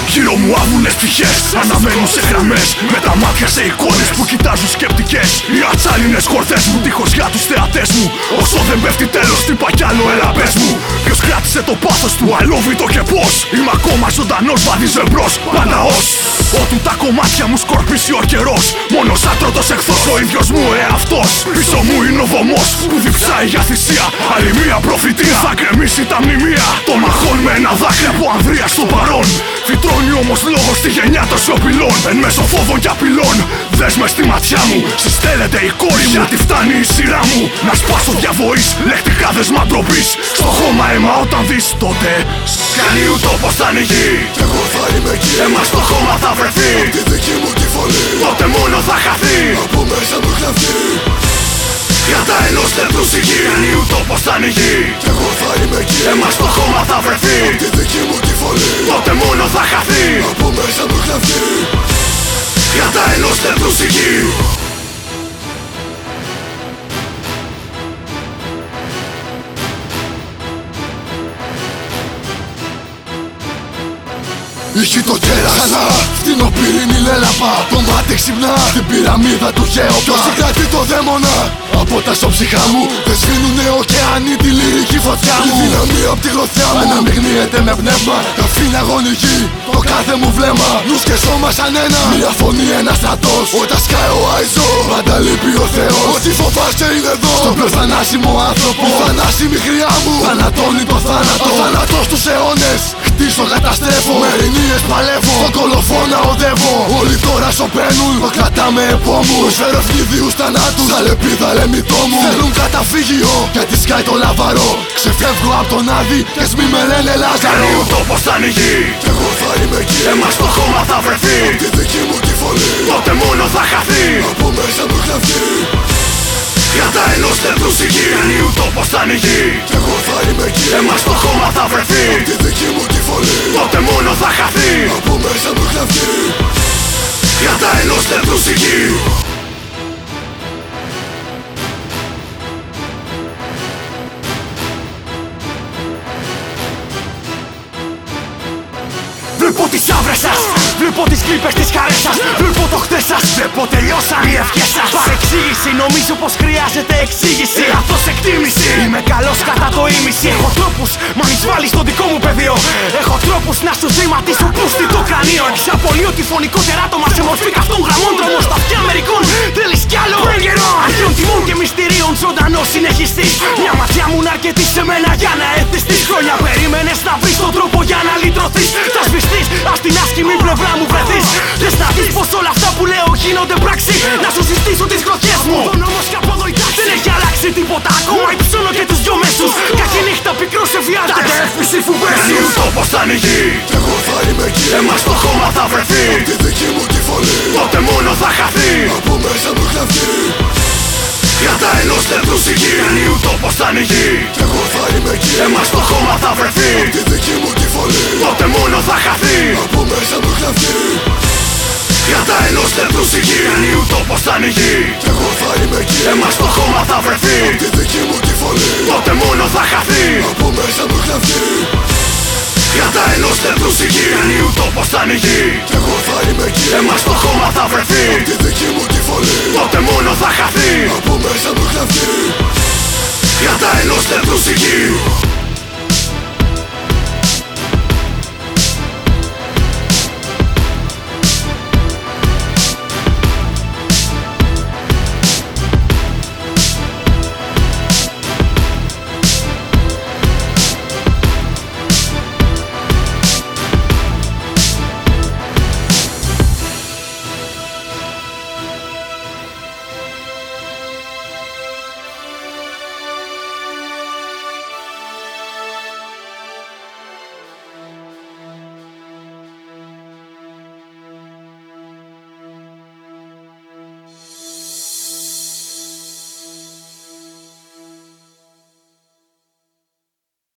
Γύρω μου άβουλες ψυχές αναμένουν σε γραμμές, με τα μάτια σε εικόνες που κοιτάζουν σκεπτικές. Οι ατσάλινες χορδές μου τείχος για τους θεατές μου. Όσο δεν πέφτει τέλος τύπα κι άλλο, έλα πες μου. Ποιος κράτησε το πάθος του, αλόβητο και πώς? Είμαι ακόμα ζωντανός, βαδίζω εμπρός, πάντα ως. Ότου τα κομμάτια μου σκορπίσει ο καιρός, μόνος άτρωτος εχθρός, ο ίδιος μου εαυτός. Πίσω μου είναι ο βωμός που διψάει για θυσία. Άλλη μία προφητεία θα γκρεμίσει τα μνημεία των μαχών με ένα δάκρυ από ανδρεία στο παρόν. Φυτρώνει όμως λόγος στη γενιά των σιωπηλών, εν μέσω φόβων και απειλών. Δες με στη ματιά μου, συστέλλεται η κόρη μου, γιατί φτάνει η σειρά μου να σπάσω διαβοής, λεκτικά δεσμά ντροπής. Στο χώμα αίμα όταν δεις τότε σκάνει ο τόπος θα ανοιγεί. Κι εγώ θα είμαι εκεί, αίμα στο χώμα θα βρεθεί. απ' τη δική μου τη φωνή, τότε μόνο θα χαθεί. από μέσα μου χλαφτεί. Για τα ενός λεπτού σιγή, ο τόπος θα ανοιγεί. Κι εγώ θα είμαι εκεί, αίμα στο χώμα θα βρεθεί. απ' τη δική μου τη φωνή, τότε μόνο θα χαθεί. από μέσα μου χλαφτεί. Για τα ενός λεπτού σιγή. Είχε το κέρας ξανά, φτηνοπύρινη λέλαπα. Το μάτι ξυπνά, στην πυραμίδα του Χέοπα. Ποιος συγκρατεί το δαίμονα, από τα σοψυχά μου δεν σβήνουνε ωκεάνοι τη λυρική φωτιά μου. Η δύναμη απ' τη γροθιά μου αναμειγνύεται με πνεύμα, αφήνει αγωνική το κάθε μου βλέμμα. Νους και σώμα σαν ένα, μια φωνή, ένα στρατός. Όταν σκάει ο Άιζο, πάντα λείπει ο Θεός. Ό,τι φοβάστε είναι εδώ, στον πιο θανάσιμο άνθρωπο. Η θανάσιμη χρειά μου θανατώνει το θάνατο. Ο θάνατος τους αιώνες, χτίζω, καταστρέφω. Μερινίες παλεύω, τον κολοφόνα οδεύω. Όλοι τώρα σωπαίνουν, το κρατάμε επόμου. Προσφέρω ευνηδίους θανάτους, τα λεπίδα λεμιτό μου. Θέλουν καταφύγιο, γιατί σκάει το λαβαρό. Ξεφεύγω απ' τον Άδη, και σ' μη με λένε Λάζαρο. Ο τόπος θα ανοιγεί, Κι εγώ θα είμαι εκεί, αίμα στο χώμα θα βρεθεί. απ' τη δική μου τη φωνή, τότε μόνο θα χαθεί. από μέσα μου χλαφτεί. Για τα ενός λεπτού σιγή, ο τόπος θα ανοιγεί. Κι εγώ θα είμαι εκεί, αίμα στο χώμα θα βρεθεί. απ' τη δική μου τη φωνή, τότε μόνο θα χαθεί. από μέσα μου χλαφτεί. Για τα ενός λεπτού σιγή. Βλέπω τις άβρες σας, βλέπω τις κλίπες της χαρές σας. Βλέπω το χτες σας, βλέπω τελειώσαν οι ευχές σας. Παρεξήγηση, νομίζω πως χρειάζεται εξήγηση. Λάθος εκτίμηση, είμαι καλός κατά το ίμιση. Έχω τρόπους, μα μη βάλεις στο δικό μου πεδίο. Έχω τρόπους να σου ζηματίσω πούστη το κρανίο. Εξαπολύω τη φωνικό τεράτωμα σε μορφή καυτών γραμμών. Τρομώ στα αυτιά μερικών, θέλεις κι άλλο. Αρχαίων τιμών και μυστηρίων, ζωντανός συνεχιστής. Μια ματιά μου να αρκετεί σε μένα για να εθιστείς. Χρόνια περίμενες να βρεις τον τρόπο για να λυτρωθείς. Θα σβηστείς, ας την άσχημη πλευρά μου βρεθείς. Θες να δεις πως όλα αυτά που λέω γίνονται πράξη. Να σου συστήσω τις γροθιές μου. Από νόμος και από εδώ η τάξη. Δεν έχει αλλάξει τίποτα, ακόμα υψώνω και τους δυο μέσους. Κακή νύχτα πικρούς εφιάλτες, τα έφηση φουβέσιους. Ο τόπος θα ανοιγεί, Κι εγώ θα είμαι εκεί, αίμα στο χώμα θα βρεθεί. απ' τη δική μου τη φωνή, τότε μόνο θα χαθεί. από μέσα μου χλαφτεί. Για τα ενός λεπτού σιγή, ο τόπος θα ανοιγεί. Κι εγώ θα είμαι εκεί, αίμα στο χώμα θα βρεθεί. απ' τη δική μου τη φωνή, τότε μόνο θα χαθεί. από μέσα μου χλαφτεί. Για τα ενός λεπτού σιγή, ο τόπος θα ανοιγεί. Κι εγώ θα είμαι εκεί, αίμα στο χώμα θα βρεθεί. απ' τη δική μου τη φωνή, τότε μόνο θα χαθεί. από μέσα μου χλαφτεί. Για τα ενός λεπτού σιγή, ο τόπος θα ανοιγεί. Κι εγώ θα είμαι εκεί, αίμα στο χώμα θα βρεθεί. απ' τη δική μου τη φωνή, τότε μόνο θα χαθεί. από μέσα μου χλαφτεί. Για τα ενός λεπτού σιγή.